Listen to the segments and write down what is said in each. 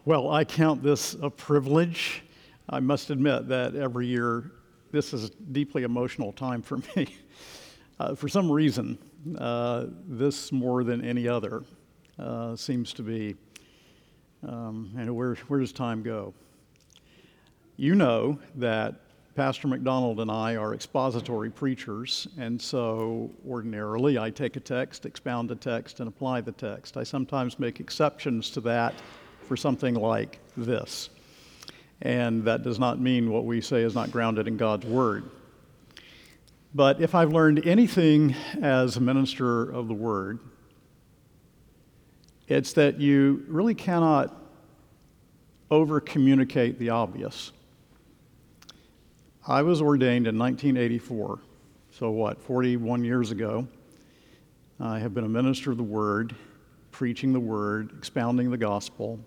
Well, I count this a privilege. I must admit that every year this is a deeply emotional time for me. For some reason, this more than any other seems to be, where does time go? You know that Pastor McDonald and I are expository preachers, and so ordinarily I take a text, expound a text, and apply the text. I sometimes make exceptions to that for something like this. And that does not mean what we say is not grounded in God's Word. But if I've learned anything as a minister of the Word, it's that you really cannot over-communicate the obvious. I was ordained in 1984, so 41 years ago. I have been a minister of the Word, preaching the Word, expounding the gospel.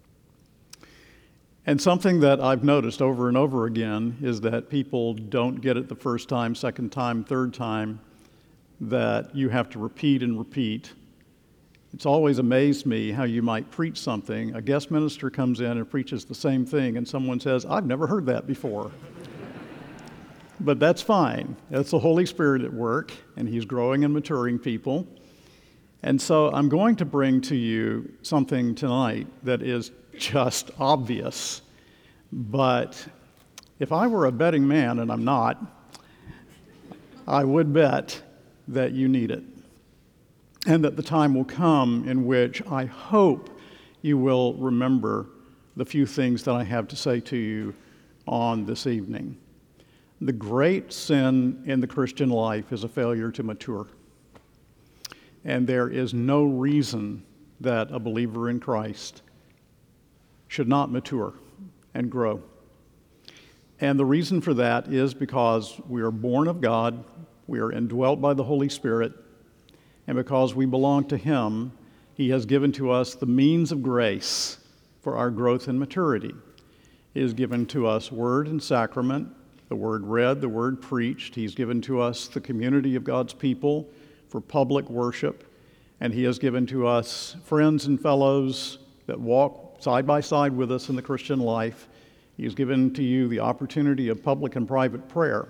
And something that I've noticed over and over again is that people don't get it the first time, second time, third time, that you have to repeat and repeat. It's always amazed me how you might preach something, a guest minister comes in and preaches the same thing, and someone says, "I've never heard that before." But that's fine. That's the Holy Spirit at work, and He's growing and maturing people. And so I'm going to bring to you something tonight that is just obvious. But if I were a betting man, and I'm not, I would bet that you need it. And that the time will come in which I hope you will remember the few things that I have to say to you on this evening. The great sin in the Christian life is a failure to mature. And there is no reason that a believer in Christ should not mature and grow. And the reason for that is because we are born of God, we are indwelt by the Holy Spirit, and because we belong to Him, He has given to us the means of grace for our growth and maturity. He has given to us word and sacrament, the word read, the word preached. He's given to us the community of God's people for public worship, and He has given to us friends and fellows that walk side by side with us in the Christian life. He has given to you the opportunity of public and private prayer.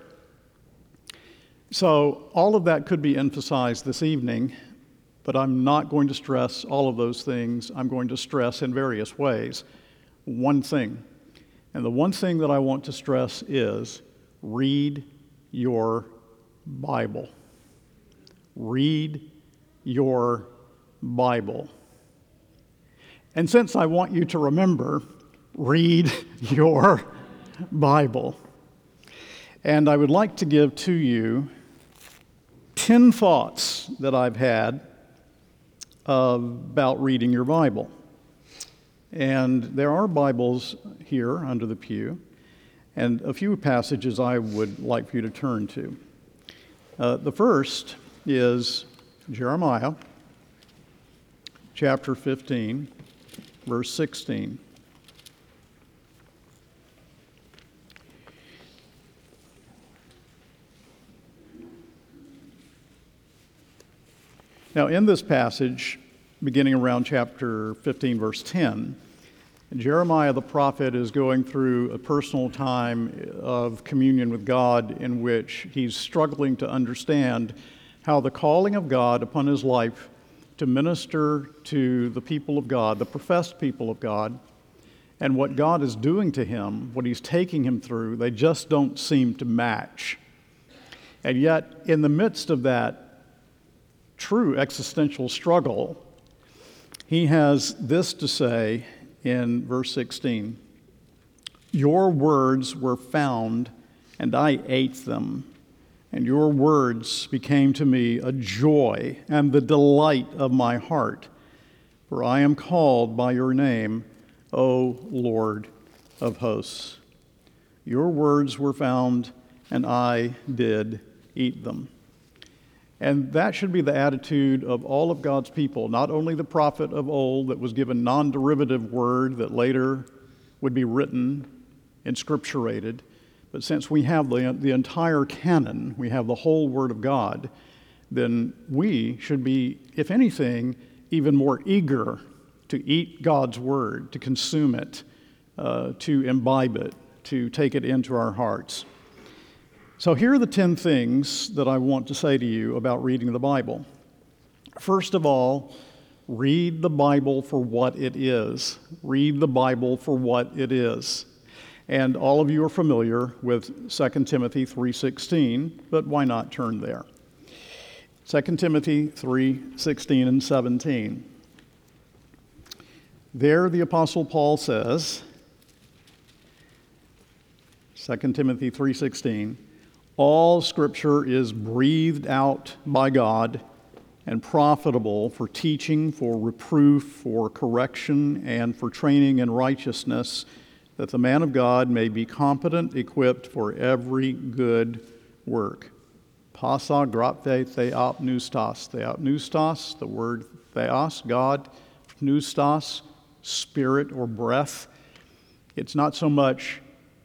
So all of that could be emphasized this evening, but I'm not going to stress all of those things. I'm going to stress in various ways one thing. And the one thing that I want to stress is read your Bible. Read your Bible. And since I want you to remember, read your Bible. And I would like to give to you 10 thoughts that I've had about reading your Bible. And there are Bibles here under the pew, and a few passages I would like for you to turn to. The first is Jeremiah chapter 15, verse 16. Now, in this passage, beginning around chapter 15, verse 10, Jeremiah the prophet is going through a personal time of communion with God in which he's struggling to understand how the calling of God upon his life to minister to the people of God, the professed people of God, and what God is doing to him, what He's taking him through, they just don't seem to match. And yet, in the midst of that true existential struggle, he has this to say in verse 16, "Your words were found, and I ate them, and your words became to me a joy and the delight of my heart, for I am called by your name, O Lord of hosts. Your words were found, and I did eat them." And that should be the attitude of all of God's people, not only the prophet of old that was given non-derivative word that later would be written and scripturated, but since we have the entire canon, we have the whole Word of God, then we should be, if anything, even more eager to eat God's Word, to consume it, to imbibe it, to take it into our hearts. So here are the 10 things that I want to say to you about reading the Bible. First of all, read the Bible for what it is. Read the Bible for what it is. And all of you are familiar with 2 Timothy 3:16, but why not turn there? 2 Timothy 3:16 and 17. There the Apostle Paul says, 2 Timothy 3:16, all Scripture is breathed out by God and profitable for teaching, for reproof, for correction, and for training in righteousness, that the man of God may be competent, equipped for every good work. Pasa graphe theopneustos. Theopneustos, the word theos, God, pneustos, spirit or breath. It's not so much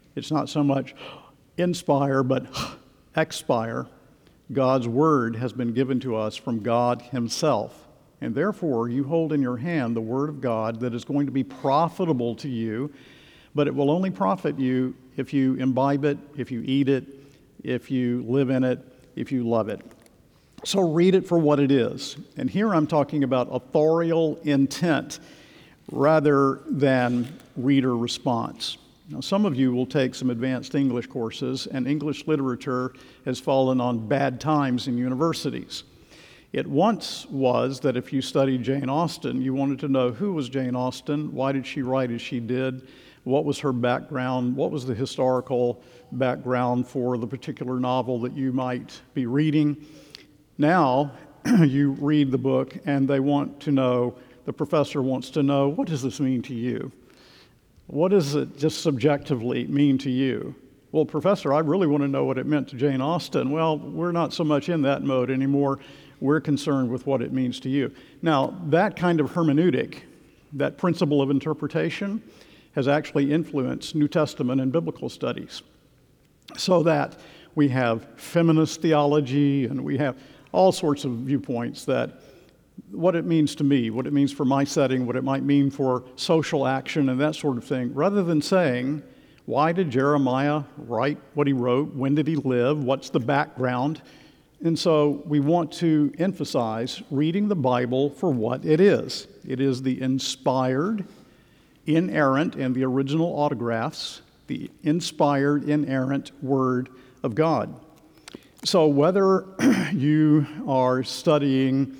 inspire, but expire. God's word has been given to us from God himself. And therefore, you hold in your hand the word of God that is going to be profitable to you, but it will only profit you if you imbibe it, if you eat it, if you live in it, if you love it. So read it for what it is. And here I'm talking about authorial intent rather than reader response. Now, some of you will take some advanced English courses, and English literature has fallen on bad times in universities. It once was that if you studied Jane Austen, you wanted to know who was Jane Austen, why did she write as she did, what was her background, what was the historical background for the particular novel that you might be reading. Now, you read the book, and they want to know, the professor wants to know, what does this mean to you? What does it just subjectively mean to you? Well, professor, I really want to know what it meant to Jane Austen. Well, we're not so much in that mode anymore. We're concerned with what it means to you. Now, that kind of hermeneutic, that principle of interpretation, has actually influenced New Testament and biblical studies. So that we have feminist theology and we have all sorts of viewpoints that what it means to me, what it means for my setting, what it might mean for social action and that sort of thing, rather than saying, why did Jeremiah write what he wrote? When did he live? What's the background? And so we want to emphasize reading the Bible for what it is. It is the inspired, inerrant, and the original autographs, the inspired, inerrant Word of God. So whether you are studying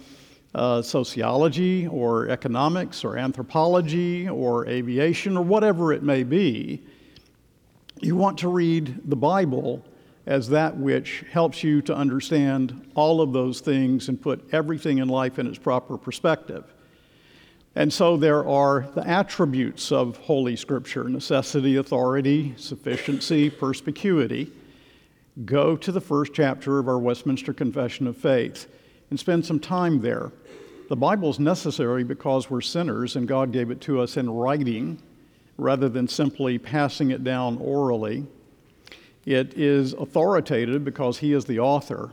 sociology or economics or anthropology or aviation or whatever it may be, you want to read the Bible as that which helps you to understand all of those things and put everything in life in its proper perspective. And so there are the attributes of Holy Scripture: necessity, authority, sufficiency, perspicuity. Go to the first chapter of our Westminster Confession of Faith and spend some time there. The Bible is necessary because we're sinners and God gave it to us in writing rather than simply passing it down orally. It is authoritative because He is the author.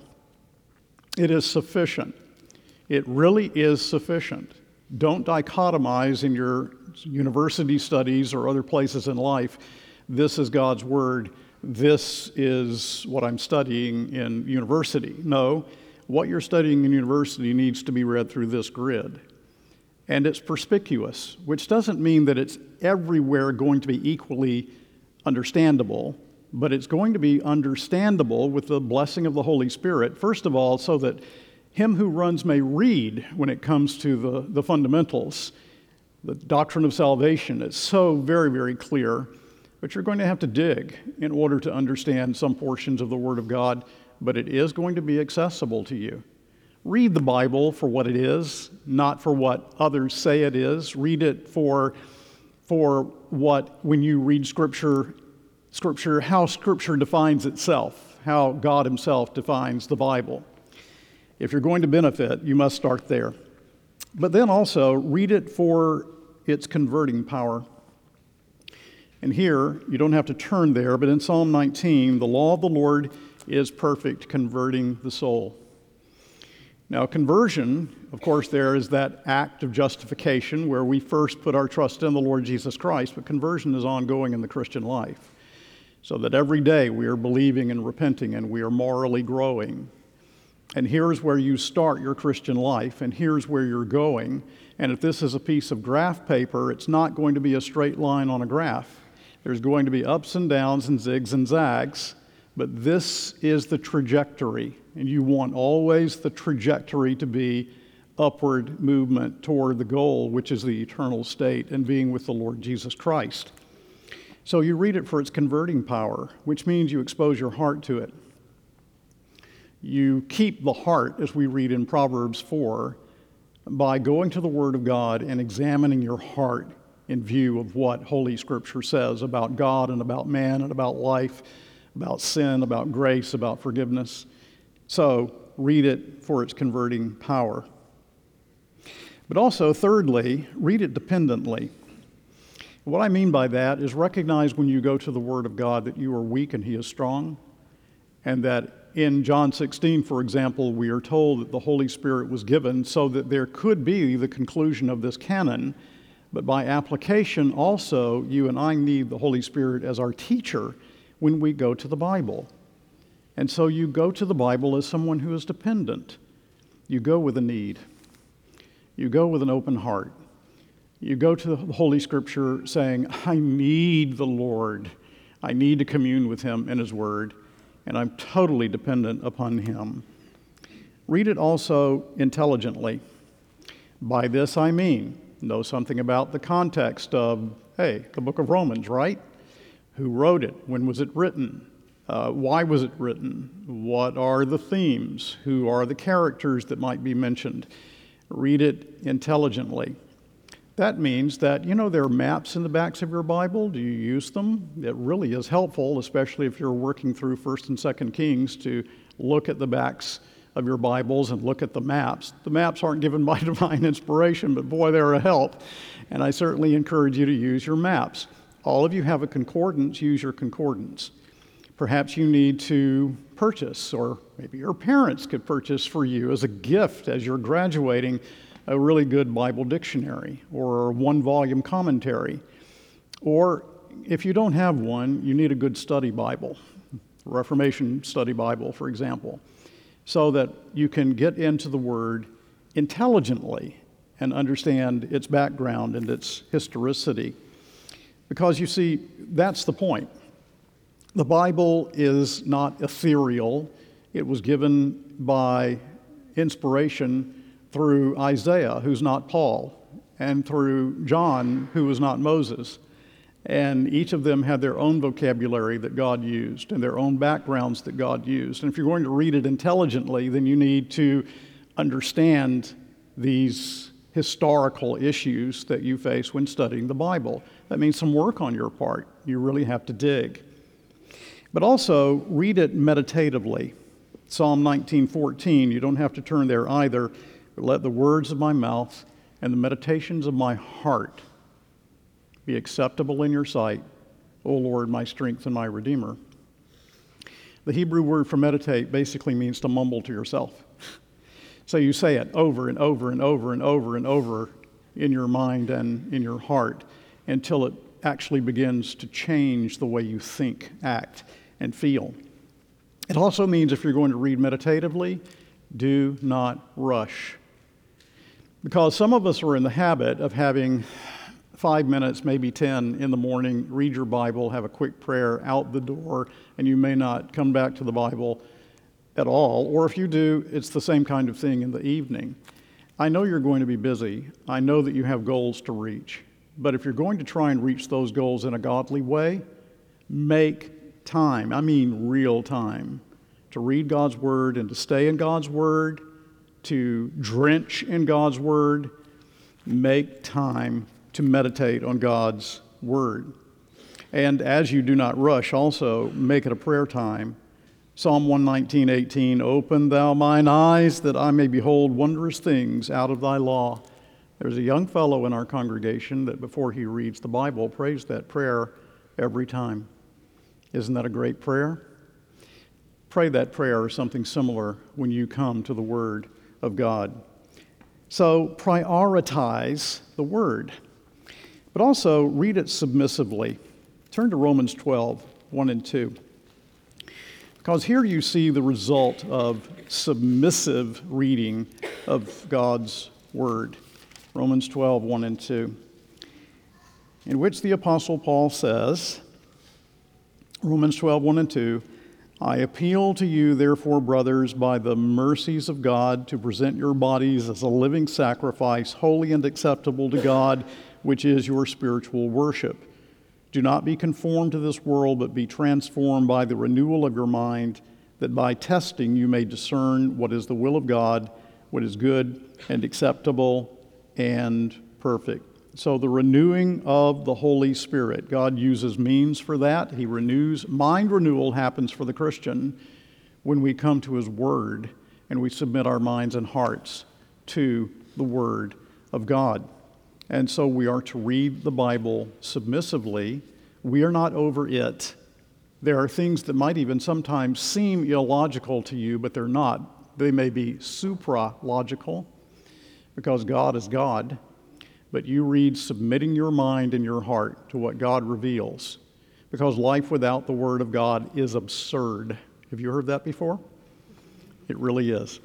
It is sufficient. It really is sufficient. Don't dichotomize in your university studies or other places in life, this is God's Word, this is what I'm studying in university. No, what you're studying in university needs to be read through this grid. And it's perspicuous, which doesn't mean that it's everywhere going to be equally understandable, but it's going to be understandable with the blessing of the Holy Spirit, first of all, so that him who runs may read when it comes to the fundamentals. The doctrine of salvation is so very, very clear, but you're going to have to dig in order to understand some portions of the Word of God, but it is going to be accessible to you. Read the Bible for what it is, not for what others say it is. Read it for what, when you read Scripture, how Scripture defines itself, how God Himself defines the Bible. If you're going to benefit, you must start there. But then also, read it for its converting power. And here, you don't have to turn there, but in Psalm 19, the law of the Lord is perfect, converting the soul. Now, conversion, Of course, there is that act of justification where we first put our trust in the Lord Jesus Christ, but conversion is ongoing in the Christian life. So that every day we are believing and repenting and we are morally growing. And here's where you start your Christian life, and here's where you're going. And if this is a piece of graph paper, it's not going to be a straight line on a graph. There's going to be ups and downs and zigs and zags, but this is the trajectory. And you want always the trajectory to be upward movement toward the goal, which is the eternal state and being with the Lord Jesus Christ. So you read it for its converting power, which means you expose your heart to it. You keep the heart, as we read in Proverbs 4, by going to the Word of God and examining your heart in view of what Holy Scripture says about God and about man and about life, about sin, about grace, about forgiveness. So read it for its converting power. But also, thirdly, read it dependently. What I mean by that is recognize when you go to the Word of God that you are weak and He is strong, and that in John 16, for example, we are told that the Holy Spirit was given so that there could be the conclusion of this canon, but by application also, you and I need the Holy Spirit as our teacher when we go to the Bible. And so you go to the Bible as someone who is dependent. You go with a need. You go with an open heart. You go to the Holy Scripture saying, I need the Lord. I need to commune with Him in His Word, and I'm totally dependent upon Him. Read it also intelligently. By this I mean, know something about the context of, the book of Romans, right? Who wrote it? When was it written? Why was it written? What are the themes? Who are the characters that might be mentioned? Read it intelligently. That means that, there are maps in the backs of your Bible. Do you use them? It really is helpful, especially if you're working through 1st and 2nd Kings, to look at the backs of your Bibles and look at the maps. The maps aren't given by divine inspiration, but boy, they're a help. And I certainly encourage you to use your maps. All of you have a concordance, use your concordance. Perhaps you need to purchase, or maybe your parents could purchase for you as a gift as you're graduating, a really good Bible dictionary or a 1-volume commentary. Or if you don't have one, you need a good study Bible, Reformation study Bible, for example, so that you can get into the Word intelligently and understand its background and its historicity. Because you see, that's the point. The Bible is not ethereal. It was given by inspiration through Isaiah, who's not Paul, and through John, who was not Moses. And each of them had their own vocabulary that God used and their own backgrounds that God used. And if you're going to read it intelligently, then you need to understand these historical issues that you face when studying the Bible. That means some work on your part. You really have to dig. But also, read it meditatively. Psalm 19:14, you don't have to turn there either. Let the words of my mouth and the meditations of my heart be acceptable in your sight, O Lord, my strength and my Redeemer. The Hebrew word for meditate basically means to mumble to yourself. So you say it over and over and over and over and over in your mind and in your heart until it actually begins to change the way you think, act, and feel. It also means if you're going to read meditatively, do not rush. Because some of us are in the habit of having 5 minutes, maybe 10 in the morning, read your Bible, have a quick prayer, out the door, and you may not come back to the Bible at all. Or if you do, it's the same kind of thing in the evening. I know you're going to be busy. I know that you have goals to reach. But if you're going to try and reach those goals in a godly way, make time, I mean real time, to read God's Word and to stay in God's Word, to drench in God's Word. Make time to meditate on God's Word. And as you do not rush, also make it a prayer time. Psalm 119:18, open thou mine eyes that I may behold wondrous things out of thy law. There's a young fellow in our congregation that before he reads the Bible prays that prayer every time. Isn't that a great prayer? Pray that prayer or something similar when you come to the Word of God. So prioritize the Word, but also read it submissively. Turn to Romans 12, 1 and 2. Because here you see the result of submissive reading of God's Word. Romans 12, 1 and 2. In which the Apostle Paul says, Romans 12, 1 and 2, I appeal to you, therefore, brothers, by the mercies of God, to present your bodies as a living sacrifice, holy and acceptable to God, which is your spiritual worship. Do not be conformed to this world, but be transformed by the renewal of your mind, that by testing you may discern what is the will of God, what is good and acceptable and perfect. So the renewing of the Holy Spirit, God uses means for that. He renews. Mind renewal happens for the Christian when we come to His Word and we submit our minds and hearts to the Word of God. And so we are to read the Bible submissively. We are not over it. There are things that might even sometimes seem illogical to you, but they're not. They may be supra-logical because God is God. But you read submitting your mind and your heart to what God reveals, because life without the Word of God is absurd. Have you heard that before? It really is.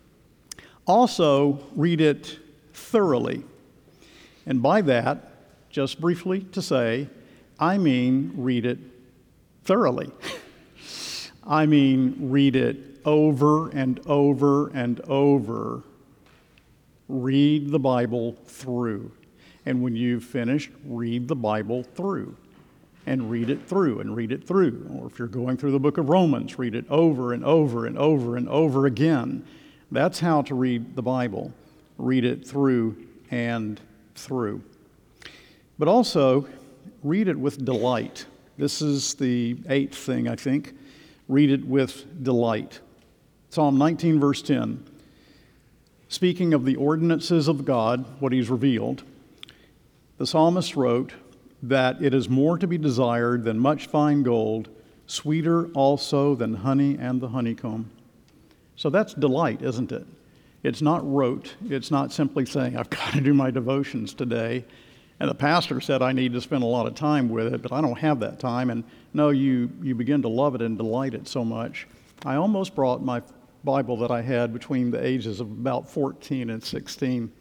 Also, read it thoroughly. And by that, just briefly to say, I mean read it thoroughly. I mean read it over and over and over. Read the Bible through. And when you've finished, read the Bible through. And read it through and read it through. Or if you're going through the book of Romans, read it over and over and over and over again. That's how to read the Bible. Read it through and through. But also, read it with delight. This is the 8th thing, I think. Read it with delight. Psalm 19, verse 10. Speaking of the ordinances of God, what He's revealed, the psalmist wrote that it is more to be desired than much fine gold, sweeter also than honey and the honeycomb. So that's delight, isn't it? It's not rote. It's not simply saying, I've got to do my devotions today. And the pastor said I need to spend a lot of time with it, but I don't have that time. And no, you begin to love it and delight it so much. I almost brought my Bible that I had between the ages of about 14 and 16.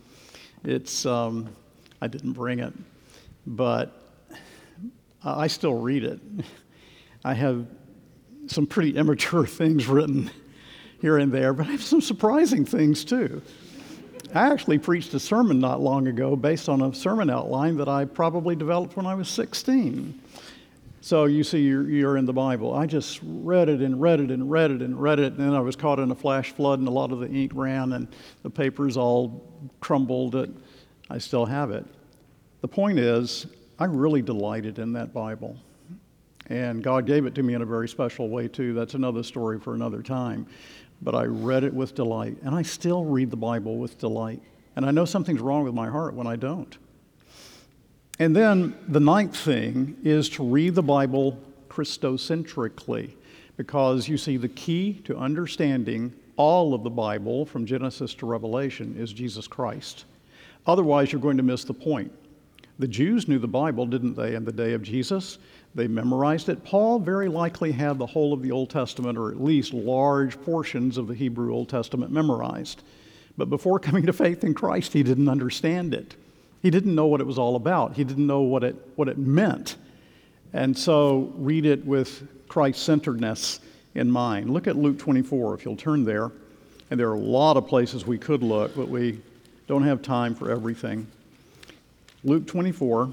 I didn't bring it, but I still read it. I have some pretty immature things written here and there, but I have some surprising things too. I actually preached a sermon not long ago based on a sermon outline that I probably developed when I was 16. So you see, you're in the Bible. I just read it and read it and read it and read it, and then I was caught in a flash flood, and a lot of the ink ran, and the papers all crumbled. I still have it. The point is, I really delighted in that Bible, and God gave it to me in a very special way, too. That's another story for another time. But I read it with delight, and I still read the Bible with delight. And I know something's wrong with my heart when I don't. And then the 9th thing is to read the Bible Christocentrically, because you see the key to understanding all of the Bible from Genesis to Revelation is Jesus Christ. Otherwise, you're going to miss the point. The Jews knew the Bible, didn't they, in the day of Jesus? They memorized it. Paul very likely had the whole of the Old Testament, or at least large portions of the Hebrew Old Testament memorized. But before coming to faith in Christ, he didn't understand it. He didn't know what it was all about. He didn't know what it meant. And so read it with Christ-centeredness in mind. Look at Luke 24, if you'll turn there. And there are a lot of places we could look, but we don't have time for everything. Luke 24.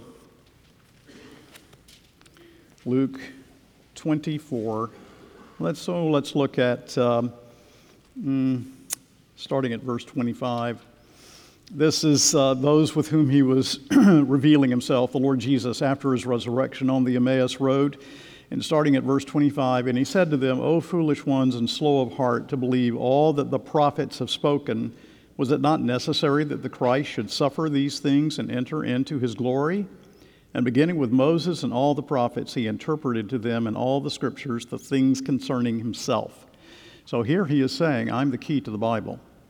Luke 24. Let's look at starting at verse 25. This is those with whom he was revealing himself, the Lord Jesus, after his resurrection on the Emmaus Road. And starting at verse 25, and he said to them, O foolish ones and slow of heart to believe all that the prophets have spoken, was it not necessary that the Christ should suffer these things and enter into his glory? And beginning with Moses and all the prophets, he interpreted to them in all the scriptures the things concerning himself. So here he is saying, I'm the key to the Bible.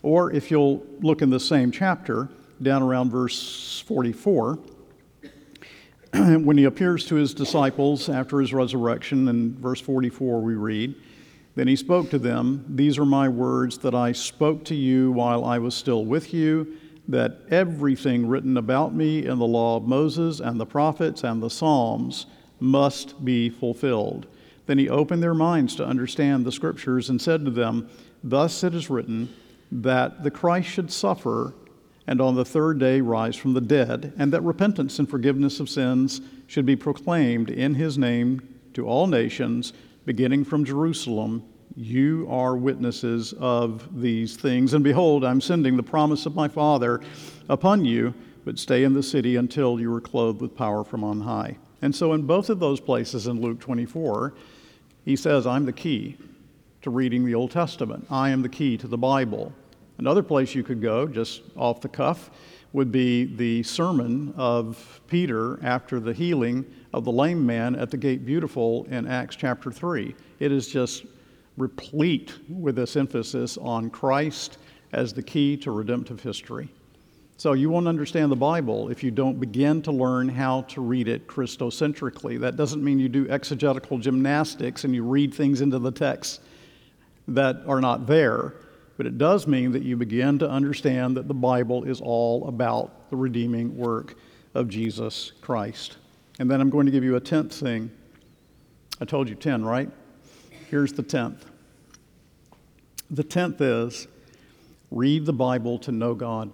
Or if you'll look in the same chapter, down around verse 44, when he appears to his disciples after his resurrection, in verse 44 we read, "Then he spoke to them, 'These are my words that I spoke to you while I was still with you, that everything written about me in the law of Moses and the prophets and the Psalms must be fulfilled.' Then he opened their minds to understand the Scriptures and said to them, 'Thus it is written, that the Christ should suffer and on the third day rise from the dead, and that repentance and forgiveness of sins should be proclaimed in his name to all nations, beginning from Jerusalem. You are witnesses of these things. And behold, I'm sending the promise of my Father upon you, but stay in the city until you are clothed with power from on high.'" And so in both of those places in Luke 24, he says, I'm the key to reading the Old Testament. I am the key to the Bible. Another place you could go, just off the cuff, would be the sermon of Peter after the healing of the lame man at the Gate Beautiful in Acts chapter 3. It is just replete with this emphasis on Christ as the key to redemptive history. So you won't understand the Bible if you don't begin to learn how to read it Christocentrically. That doesn't mean you do exegetical gymnastics and you read things into the text that are not there, but it does mean that you begin to understand that the Bible is all about the redeeming work of Jesus Christ. And then I'm going to give you a 10th thing. I told you 10, right? Here's the 10th. The 10th is read the Bible to know God,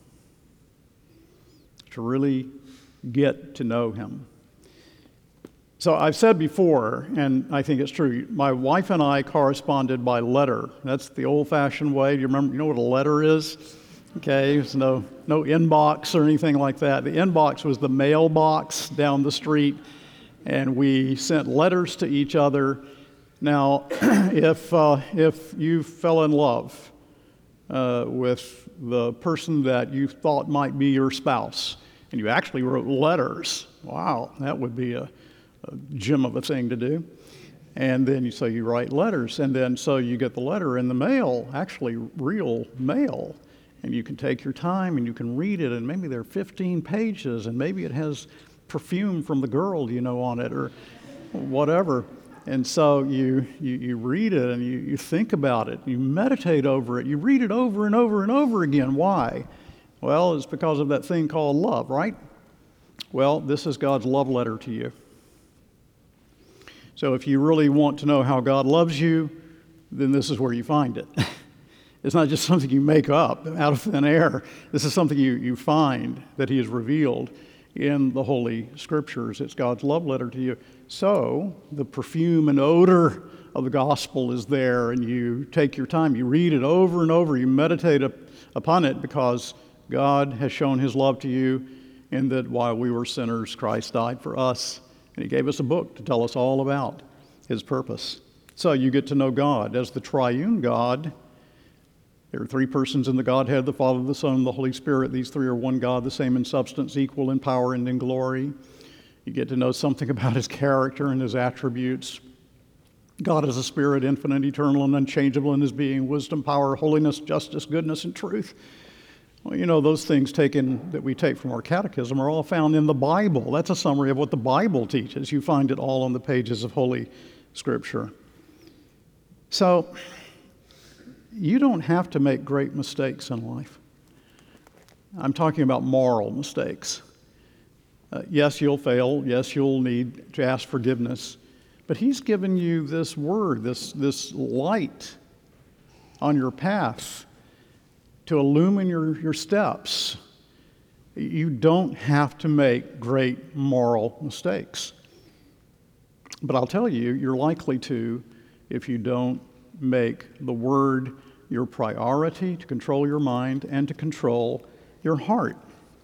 to really get to know him. So I've said before, and I think it's true, my wife and I corresponded by letter. That's the old-fashioned way. Do you remember, you know what a letter is? Okay, there's no inbox or anything like that. The inbox was the mailbox down the street, and we sent letters to each other. Now, if you fell in love with the person that you thought might be your spouse, and you actually wrote letters, wow, that would be a gem of a thing to do. And then you write letters, and then so you get the letter in the mail, actually real mail, and you can take your time and you can read it, and maybe there are 15 pages, and maybe it has perfume from the girl on it or whatever. And so you read it and you think about it, you meditate over it, you read it over and over and over again. Why? Well, it's because of that thing called love, right? Well, this is God's love letter to you. So if you really want to know how God loves you, then this is where you find it. It's not just something you make up out of thin air. This is something you find that he has revealed in the Holy Scriptures. It's God's love letter to you. So the perfume and odor of the gospel is there, and you take your time. You read it over and over. You meditate upon it because God has shown his love to you in that while we were sinners, Christ died for us, and he gave us a book to tell us all about his purpose. So you get to know God as the triune God. There are three persons in the Godhead, the Father, the Son, and the Holy Spirit. These three are one God, the same in substance, equal in power and in glory. You get to know something about his character and his attributes. God is a spirit, infinite, eternal, and unchangeable in his being, wisdom, power, holiness, justice, goodness, and truth. Well, those things that we take from our catechism are all found in the Bible. That's a summary of what the Bible teaches. You find it all on the pages of Holy Scripture. So, you don't have to make great mistakes in life. I'm talking about moral mistakes. Yes, you'll fail. Yes, you'll need to ask forgiveness. But he's given you this word, this light on your path to illumine your steps. You don't have to make great moral mistakes. But I'll tell you, you're likely to if you don't make the Word your priority to control your mind and to control your heart.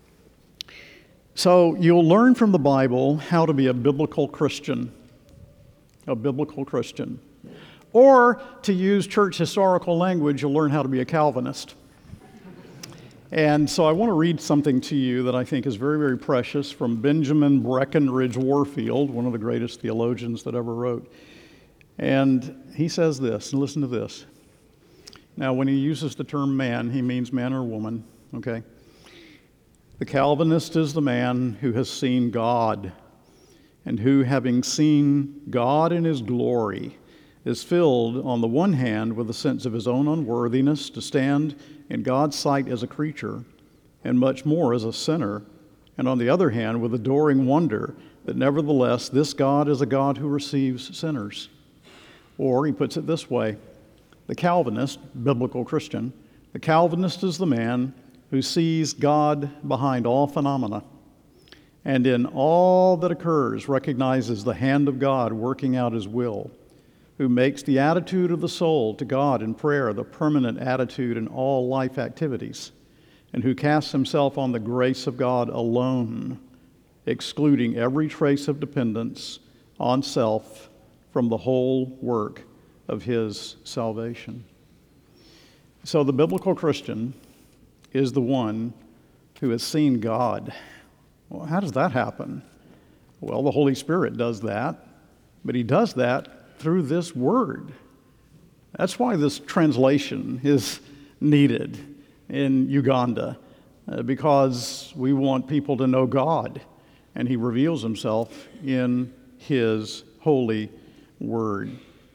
So you'll learn from the Bible how to be a biblical Christian. A biblical Christian. Or, to use church historical language, you'll learn how to be a Calvinist. And so I want to read something to you that I think is very, very precious from Benjamin Breckinridge Warfield, one of the greatest theologians that ever wrote. And he says this, and listen to this. Now, when he uses the term man, he means man or woman, okay? The Calvinist is the man who has seen God, and who, having seen God in his glory, is filled on the one hand with a sense of his own unworthiness to stand in God's sight as a creature, and much more as a sinner, and on the other hand with adoring wonder that nevertheless this God is a God who receives sinners. Or he puts it this way, the Calvinist, biblical Christian, the Calvinist is the man who sees God behind all phenomena, and in all that occurs recognizes the hand of God working out his will, who makes the attitude of the soul to God in prayer the permanent attitude in all life activities, and who casts himself on the grace of God alone, excluding every trace of dependence on self from the whole work of his salvation. So the biblical Christian is the one who has seen God. Well, how does that happen? Well, the Holy Spirit does that, but he does that through this word. That's why this translation is needed in Uganda, because we want people to know God, and he reveals himself in his holy word.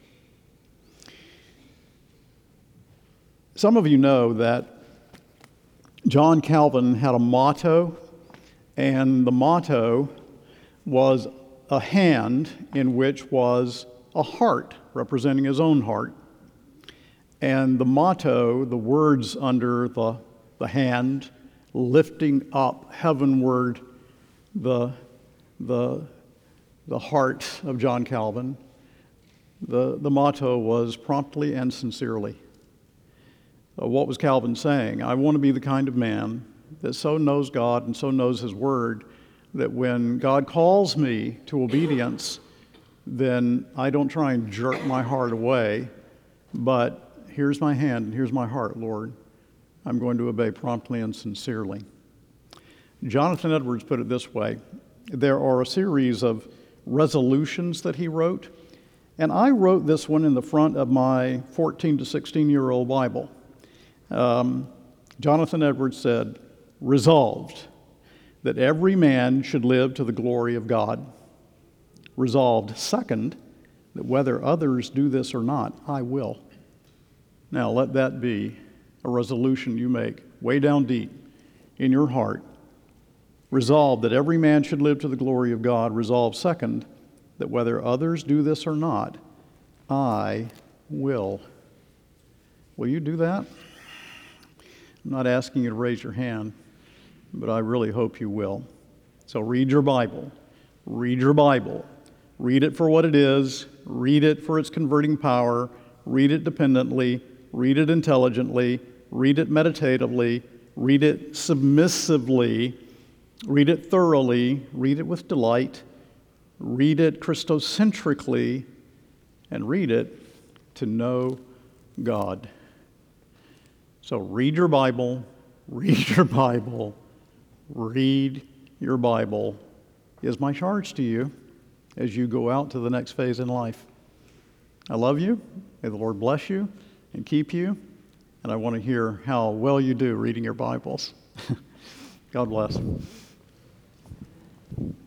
Some of you know that John Calvin had a motto, and the motto was a hand in which was a heart representing his own heart. And the motto, the words under the hand, lifting up heavenward the heart of John Calvin, the motto was promptly and sincerely. What was Calvin saying? I want to be the kind of man that so knows God and so knows his word that when God calls me to obedience, then I don't try and jerk my heart away, but here's my hand and here's my heart, Lord. I'm going to obey promptly and sincerely. Jonathan Edwards put it this way. There are a series of resolutions that he wrote, and I wrote this one in the front of my 14 to 16-year-old Bible. Jonathan Edwards said, resolved that every man should live to the glory of God. Resolved, second, that whether others do this or not, I will. Now let that be a resolution you make way down deep in your heart. Resolved that every man should live to the glory of God. Resolved, second, that whether others do this or not, I will. Will you do that? I'm not asking you to raise your hand, but I really hope you will. So read your Bible. Read your Bible. Read it for what it is. Read it for its converting power. Read it dependently. Read it intelligently. Read it meditatively. Read it submissively. Read it thoroughly. Read it with delight. Read it Christocentrically. And read it to know God. So read your Bible, read your Bible, read your Bible is my charge to you as you go out to the next phase in life. I love you. May the Lord bless you and keep you. And I want to hear how well you do reading your Bibles. God bless.